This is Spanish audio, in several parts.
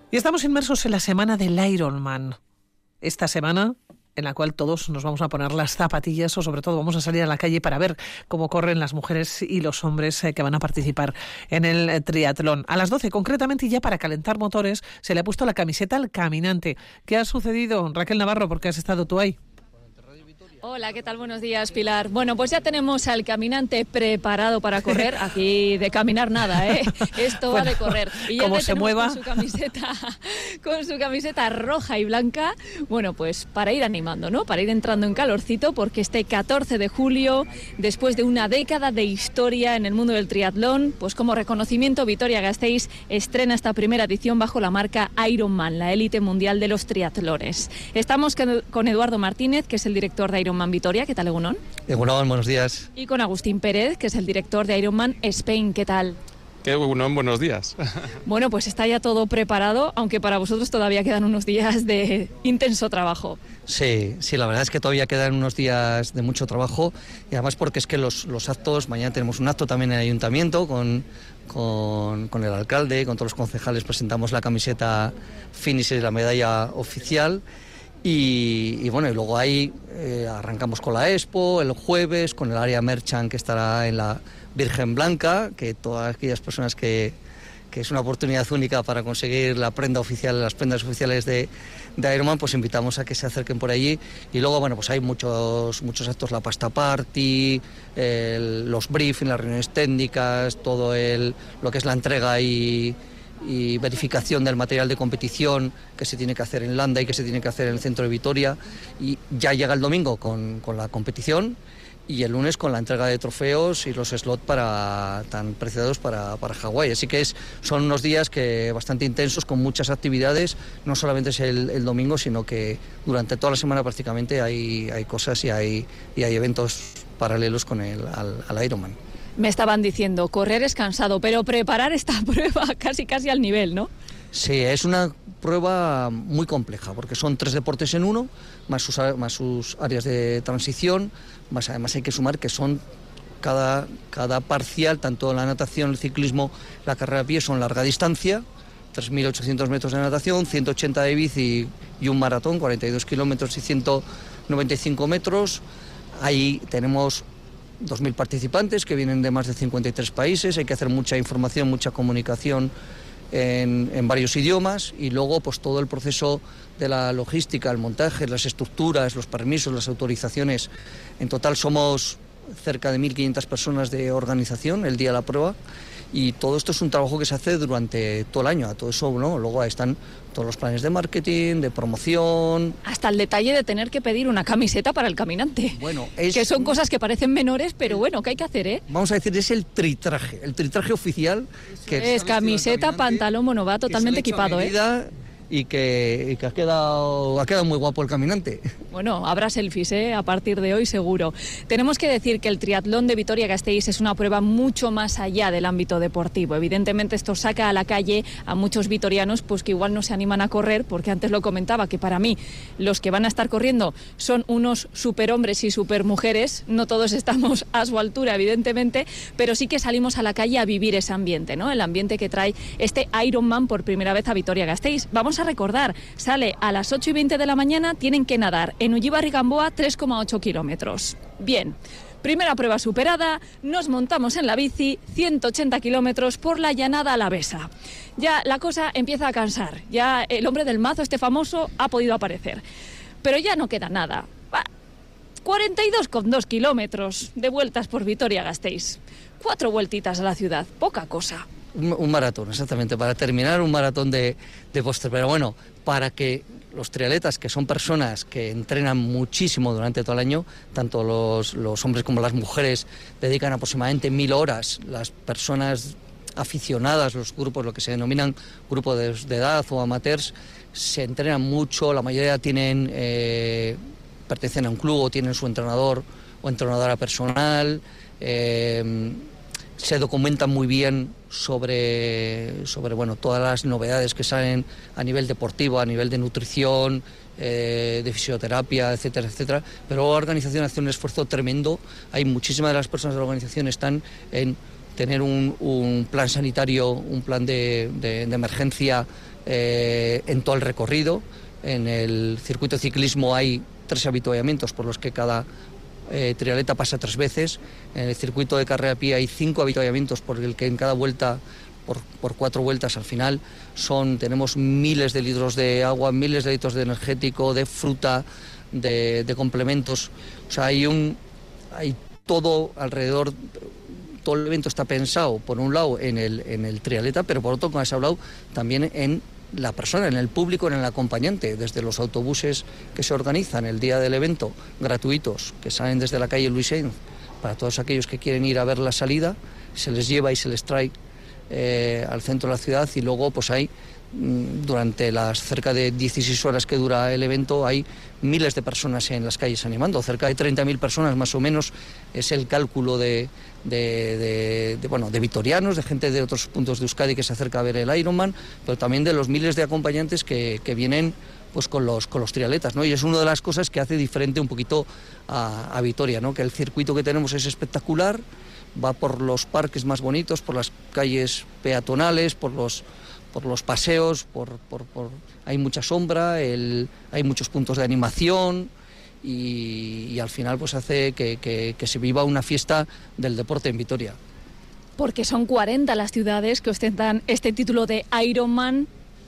Y estamos inmersos en la semana del Ironman. Esta semana en la cual todos nos vamos a poner las zapatillas o sobre todo vamos a salir a la calle para ver cómo corren las mujeres y los hombres que van a participar en el triatlón. A las 12 concretamente, y ya para calentar motores, se le ha puesto la camiseta al caminante. ¿Qué ha sucedido, Raquel Navarro? ¿Por qué has estado tú ahí? Hola, ¿qué tal? Buenos días, Pilar. Bueno, pues ya tenemos al caminante preparado para correr. Aquí de caminar nada, ¿eh? Esto va de correr. Y ya como se mueva. Con su camiseta roja y blanca, bueno, pues para ir animando, ¿no? Para ir entrando en calorcito, porque este 14 de julio, después de una década de historia en el mundo del triatlón, pues como reconocimiento, Vitoria-Gasteiz estrena esta primera edición bajo la marca Ironman, la élite mundial de los triatlones. Estamos con Eduardo Martínez, que es el director de Ironman Vitoria. ¿Qué tal, Egunon? Egunon, buenos días. Y con Agustín Pérez, que es el director de Ironman Spain. ¿Qué tal? ¿Qué, Egunon? Buenos días. Bueno, pues está ya todo preparado, aunque para vosotros todavía quedan unos días de intenso trabajo. Sí, la verdad es que todavía quedan unos días de mucho trabajo, y además porque es que los actos, mañana tenemos un acto también en el ayuntamiento con el alcalde, con todos los concejales, presentamos la camiseta Finisher y la medalla oficial. Y bueno, y luego ahí arrancamos con la Expo el jueves, con el área Merchant que estará en la Virgen Blanca, que todas aquellas personas que es una oportunidad única para conseguir la prenda oficial, las prendas oficiales de Ironman, pues invitamos a que se acerquen por allí. Y luego, bueno, pues hay muchos actos, la pasta party, los briefings, las reuniones técnicas, todo lo que es la entrega y verificación del material de competición que se tiene que hacer en Landa y que se tiene que hacer en el centro de Vitoria, y ya llega el domingo con la competición y el lunes con la entrega de trofeos y los slots tan preciados para Hawái. Así que son unos días bastante intensos, con muchas actividades. No solamente es el domingo, sino que durante toda la semana prácticamente hay cosas y hay eventos paralelos al Ironman. Me estaban diciendo, correr es cansado, pero preparar esta prueba casi al nivel, ¿no? Sí, es una prueba muy compleja, porque son 3 deportes en uno, más sus áreas de transición, más además hay que sumar que son cada parcial, tanto la natación, el ciclismo, la carrera a pie, son larga distancia, 3.800 metros de natación, 180 de bici y un maratón, 42 kilómetros y 195 metros. Ahí tenemos 2.000 participantes que vienen de más de 53 países, hay que hacer mucha información, mucha comunicación en varios idiomas, y luego pues todo el proceso de la logística, el montaje, las estructuras, los permisos, las autorizaciones. En total somos cerca de 1.500 personas de organización el día de la prueba, y todo esto es un trabajo que se hace durante todo el año. A todo eso, ¿no? Luego ahí están todos los planes de marketing, de promoción. Hasta el detalle de tener que pedir una camiseta para el caminante. Bueno, que son cosas que parecen menores, pero bueno, ¿qué hay que hacer, eh? Vamos a decir, es el tritraje oficial. Que es camiseta, pantalón, bueno, va totalmente equipado, y que ha quedado muy guapo el caminante. Bueno, habrá selfies, a partir de hoy seguro. Tenemos que decir que el triatlón de Vitoria-Gasteiz es una prueba mucho más allá del ámbito deportivo. Evidentemente esto saca a la calle a muchos vitorianos pues que igual no se animan a correr, porque antes lo comentaba, que para mí los que van a estar corriendo son unos superhombres y supermujeres. No todos estamos a su altura, evidentemente, pero sí que salimos a la calle a vivir ese ambiente, ¿no? El ambiente que trae este Ironman por primera vez a Vitoria-Gasteiz. Vamos a recordar, sale a las 8:20 de la mañana, tienen que nadar en Ullibarri-Gamboa 3,8 kilómetros. Bien, primera prueba superada, nos montamos en la bici 180 kilómetros por la llanada alavesa. Ya la cosa empieza a cansar, ya el hombre del mazo, este famoso, ha podido aparecer. Pero ya no queda nada. 42,2 kilómetros de vueltas por Vitoria-Gasteiz. 4 vueltitas a la ciudad, poca cosa. Un maratón, exactamente, para terminar un maratón de postre. Pero bueno, para que los triatletas, que son personas que entrenan muchísimo durante todo el año, tanto los hombres como las mujeres dedican aproximadamente 1.000 horas, las personas aficionadas, los grupos, lo que se denominan grupos de edad o amateurs, se entrenan mucho, la mayoría pertenecen a un club o tienen su entrenador o entrenadora personal, se documentan muy bien sobre bueno, todas las novedades que salen a nivel deportivo, a nivel de nutrición, de fisioterapia, etcétera, etcétera. Pero la organización hace un esfuerzo tremendo. Hay muchísimas de las personas de la organización están en tener un plan sanitario, un plan de emergencia en todo el recorrido. En el circuito de ciclismo hay 3 avituallamientos por los que cada triatleta pasa 3 veces. En el circuito de carrera a pie hay 5 avituallamientos por el que en cada vuelta, por 4 vueltas al final, tenemos miles de litros de agua, miles de litros de energético, de fruta, de complementos. O sea, hay todo alrededor. Todo el evento está pensado, por un lado, en el triatleta, pero por otro, como has hablado, también en la persona, en el público, en el acompañante, desde los autobuses que se organizan el día del evento, gratuitos, que salen desde la calle Luis Sainz, para todos aquellos que quieren ir a ver la salida, se les lleva y se les trae al centro de la ciudad, y luego pues hay, durante las cerca de 16 horas que dura el evento, hay miles de personas en las calles animando, cerca de 30.000 personas más o menos es el cálculo de vitorianos, de gente de otros puntos de Euskadi que se acerca a ver el Ironman, pero también de los miles de acompañantes que vienen pues con los triatletas, ¿no? Y es una de las cosas que hace diferente un poquito a Vitoria, ¿no? Que el circuito que tenemos es espectacular, va por los parques más bonitos, por las calles peatonales, por los paseos, hay mucha sombra, hay muchos puntos de animación y al final pues hace que se viva una fiesta del deporte en Vitoria. Porque son 40 las ciudades que ostentan este título de Ironman,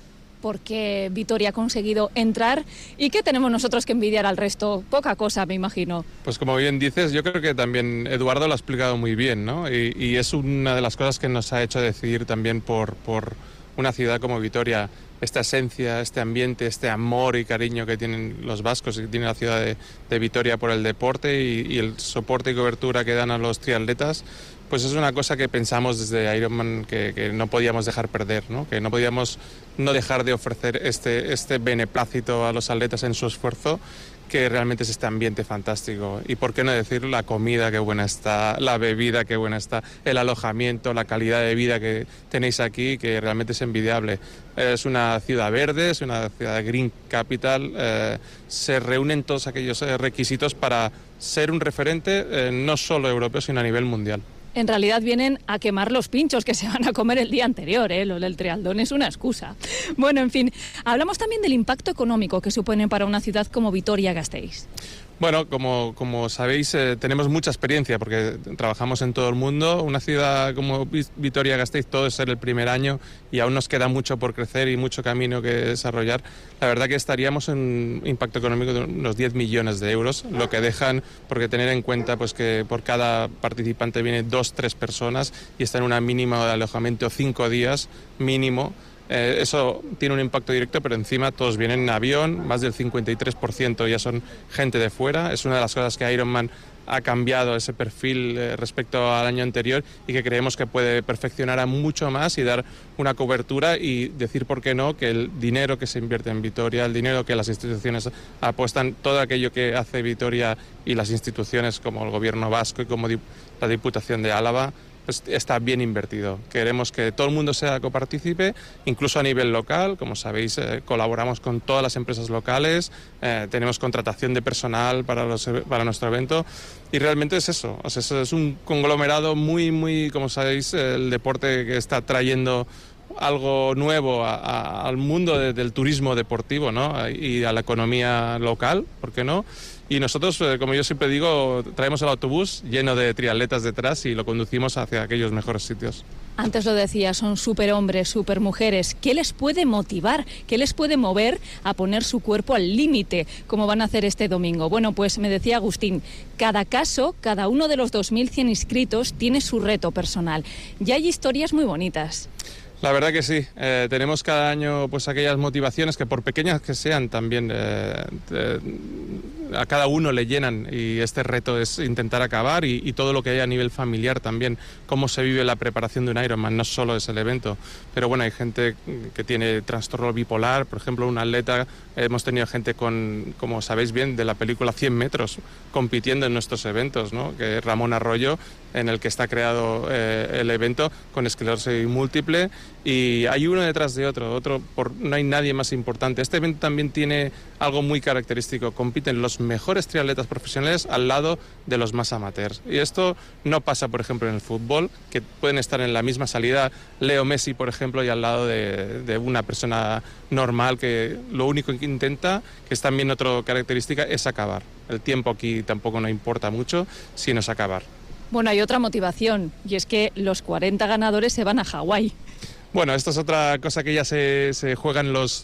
porque Vitoria ha conseguido entrar. ¿Y qué tenemos nosotros que envidiar al resto? Poca cosa, me imagino. Pues como bien dices, yo creo que también Eduardo lo ha explicado muy bien, ¿no? Y es una de las cosas que nos ha hecho decidir también por una ciudad como Vitoria, esta esencia, este ambiente, este amor y cariño que tienen los vascos y que tiene la ciudad de Vitoria por el deporte y el soporte y cobertura que dan a los triatletas, pues es una cosa que pensamos desde Ironman que no podíamos dejar perder, ¿no? Que no podíamos no dejar de ofrecer este beneplácito a los atletas en su esfuerzo, que realmente es este ambiente fantástico. Y por qué no decir la comida que buena está, la bebida que buena está, el alojamiento, la calidad de vida que tenéis aquí, que realmente es envidiable. Es una ciudad verde, es una ciudad green capital, se reúnen todos aquellos requisitos para ser un referente no solo europeo, sino a nivel mundial. En realidad vienen a quemar los pinchos que se van a comer el día anterior, Lo del triatlón es una excusa. Bueno, en fin, hablamos también del impacto económico que supone para una ciudad como Vitoria-Gasteiz. Bueno, como sabéis, tenemos mucha experiencia porque trabajamos en todo el mundo. Una ciudad como Vitoria-Gasteiz, todo es ser el primer año y aún nos queda mucho por crecer y mucho camino que desarrollar. La verdad que estaríamos en un impacto económico de unos 10 millones de euros, lo que dejan, porque tener en cuenta pues que por cada participante vienen 2-3 personas y está en una mínima de alojamiento 5 días mínimo. Eso tiene un impacto directo, pero encima todos vienen en avión, más del 53% ya son gente de fuera. Es una de las cosas que Ironman ha cambiado ese perfil respecto al año anterior y que creemos que puede perfeccionar a mucho más y dar una cobertura y decir, ¿por qué no?, que el dinero que se invierte en Vitoria, el dinero que las instituciones apuestan, todo aquello que hace Vitoria y las instituciones como el gobierno vasco y como la Diputación de Álava, pues está bien invertido. Queremos que todo el mundo sea copartícipe, incluso a nivel local. Como sabéis, colaboramos con todas las empresas locales, tenemos contratación de personal para nuestro evento y realmente es eso. O sea, es un conglomerado muy, como sabéis, el deporte que está trayendo algo nuevo al mundo del turismo deportivo, ¿no? Y a la economía local, ¿por qué no? Y nosotros, como yo siempre digo, traemos el autobús lleno de triatletas detrás y lo conducimos hacia aquellos mejores sitios. Antes lo decía, son superhombres, supermujeres. ¿Qué les puede motivar? ¿Qué les puede mover a poner su cuerpo al límite, como van a hacer este domingo? Bueno, pues me decía Agustín, cada caso, cada uno de los 2.100 inscritos tiene su reto personal. Y hay historias muy bonitas. La verdad que sí, tenemos cada año pues aquellas motivaciones que por pequeñas que sean también a cada uno le llenan y este reto es intentar acabar y todo lo que hay a nivel familiar también, cómo se vive la preparación de un Ironman, no solo es el evento, pero bueno, hay gente que tiene trastorno bipolar, por ejemplo un atleta, hemos tenido gente con, como sabéis bien, de la película 100 metros compitiendo en nuestros eventos, ¿no? Que es Ramón Arroyo, en el que está creado el evento con esclerosis múltiple y hay uno detrás de otro, no hay nadie más importante. Este evento también tiene algo muy característico, compiten los mejores triatletas profesionales al lado de los más amateurs. Y esto no pasa, por ejemplo, en el fútbol, que pueden estar en la misma salida Leo Messi, por ejemplo, y al lado de una persona normal que lo único que intenta, que es también otra característica, es acabar. El tiempo aquí tampoco no importa mucho, sino es acabar. Bueno, hay otra motivación, y es que los 40 ganadores se van a Hawái. Bueno, esto es otra cosa que ya se juegan los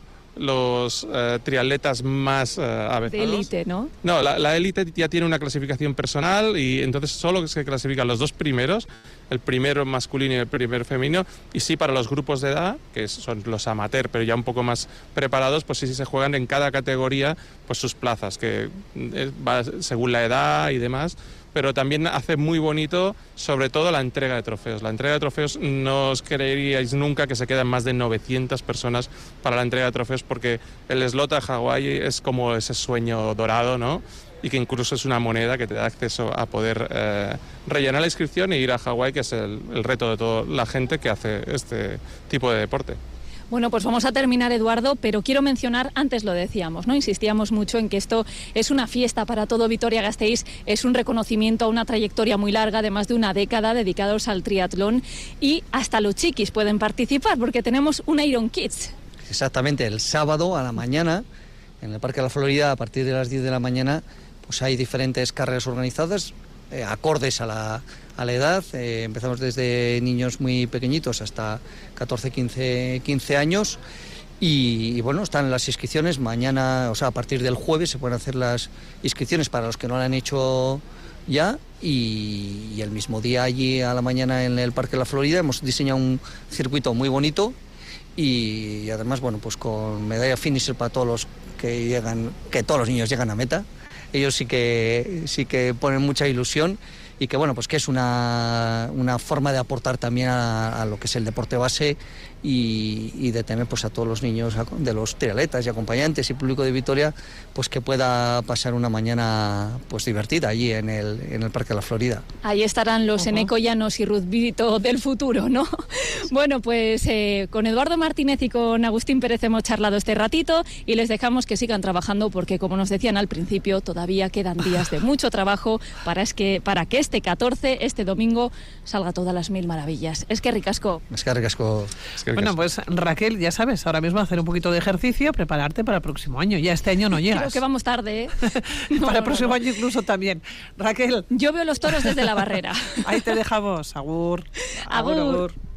triatletas más avezados. De élite, ¿no? No, la élite ya tiene una clasificación personal y entonces solo se clasifican los dos primeros, el primero masculino y el primero femenino, y sí para los grupos de edad, que son los amateur, pero ya un poco más preparados, pues sí se juegan en cada categoría pues sus plazas, que va según la edad y demás. Pero también hace muy bonito, sobre todo, la entrega de trofeos. La entrega de trofeos, no os creeríais nunca que se quedan más de 900 personas para la entrega de trofeos, porque el slot a Hawái es como ese sueño dorado, ¿no? Y que incluso es una moneda que te da acceso a poder rellenar la inscripción e ir a Hawái, que es el reto de toda la gente que hace este tipo de deporte. Bueno, pues vamos a terminar, Eduardo, pero quiero mencionar, antes lo decíamos, ¿no? Insistíamos mucho en que esto es una fiesta para todo Vitoria-Gasteiz, es un reconocimiento a una trayectoria muy larga de más de una década dedicados al triatlón, y hasta los chiquis pueden participar porque tenemos un Iron Kids. Exactamente, el sábado a la mañana, en el Parque de la Florida, a partir de las 10 de la mañana, pues hay diferentes carreras organizadas, acordes a la edad. Empezamos desde niños muy pequeñitos hasta 14, 15 años. Y bueno, están las inscripciones mañana, o sea, a partir del jueves se pueden hacer las inscripciones para los que no lo han hecho ya, y el mismo día allí a la mañana en el Parque de la Florida hemos diseñado un circuito muy bonito y además, bueno, pues con medalla finisher para todos los que llegan, que todos los niños llegan a meta. Ellos sí que ponen mucha ilusión, y que bueno, pues que es una forma de aportar también a lo que es el deporte base y de tener pues a todos los niños, de los triatletas y acompañantes y público de Vitoria, pues que pueda pasar una mañana pues divertida allí en el Parque de la Florida. Ahí estarán los Eneco Llanos y Ruth Vito del futuro, ¿no? Bueno, pues con Eduardo Martínez y con Agustín Pérez hemos charlado este ratito y les dejamos que sigan trabajando porque, como nos decían al principio, todavía quedan días de mucho trabajo para que este 14, este domingo, salga todas las mil maravillas. Es que ricasco. Bueno, pues Raquel, ya sabes, ahora mismo hacer un poquito de ejercicio, prepararte para el próximo año. Ya este año no llegas. Creo que vamos tarde, ¿eh? Para el próximo año incluso también. Raquel. Yo veo los toros desde la barrera. Ahí te dejamos. Agur. Agur.